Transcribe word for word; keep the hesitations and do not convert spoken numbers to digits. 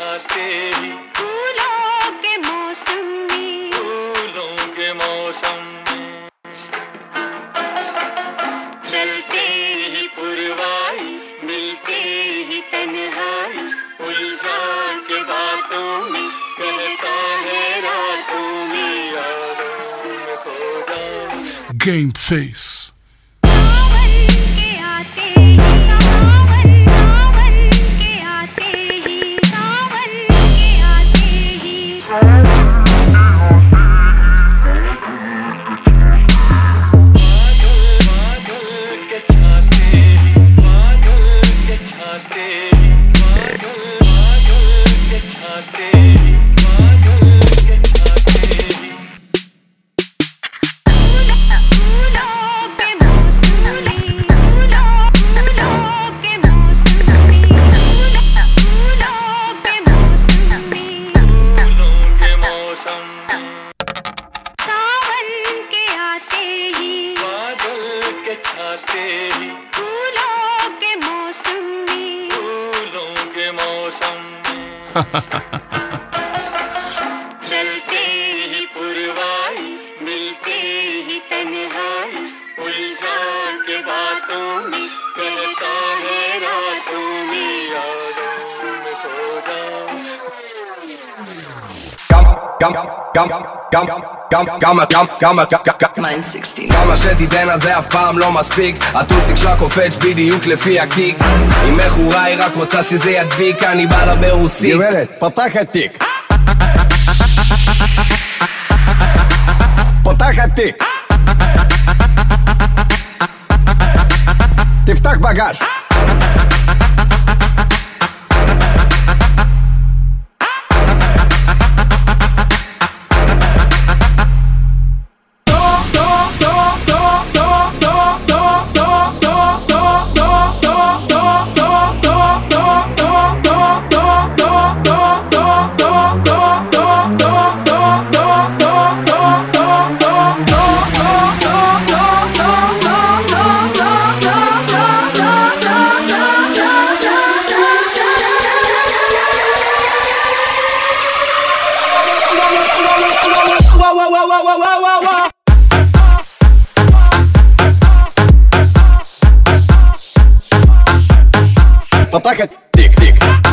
छाते ही फूलों के मौसम में, फूलों के मौसम में चलते ही पुरवाई, मिलते ही तन्हाई, उलझा के बातों में कहता है रातों में यादों में खो जाऊं। Game Face. सावन के आते ही, सावन सावन के आते ही, सावन के आते ही, बादल के छाते ही, बादल के छाते ही, बादल बादल के छाते ही, बादल के छाते ही फूलों के मौसम में, फूलों फूलों के मौसम में, फूलों के मौसम में, फूलों के मौसम में सावन के आते ही, बादल के छाते ही, फूलों के मौसम में, फूलों के मौसम में चलते ही पुरवाई, मिलते ही तन्हाई, उलझा के बातों में कहता है रातों में यादों में खो जाऊं। כמה שתיתן על זה אף פעם לא מספיק, הטוסיק שלה קופץ בדיוק לפי הקיק. אם מכורה היא רק רוצה שזה ידביק, אני בא לה ברוסית. גברת, פתח התיק. פתח התיק. תפתח בגז. פתח התיק, תיק.